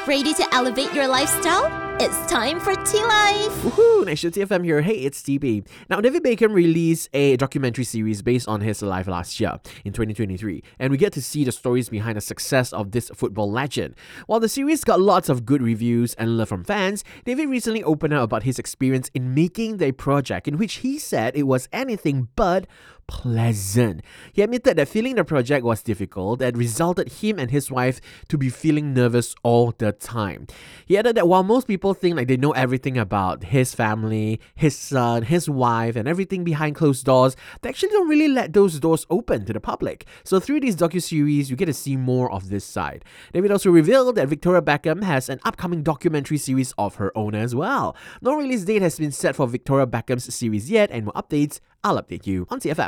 Ready to elevate your lifestyle? It's time for Tea Life! Woohoo! Next to TFM here. Hey, it's TB. Now, David Beckham released a documentary series based on his life last year, in 2023, and we get to see the stories behind the success of this football legend. While the series got lots of good reviews and love from fans, David recently opened up about his experience in making the project, in which he said it was anything but pleasant. He admitted that filling the project was difficult and resulted him and his wife to be feeling nervous all the time. He added that while most people think like they know everything about his family, his son, his wife, and everything behind closed doors, they actually don't really let those doors open to the public. So through this docuseries, you get to see more of this side. David also revealed that Victoria Beckham has an upcoming documentary series of her own as well. No release date has been set for Victoria Beckham's series yet, and more updates, I'll update you on TFM.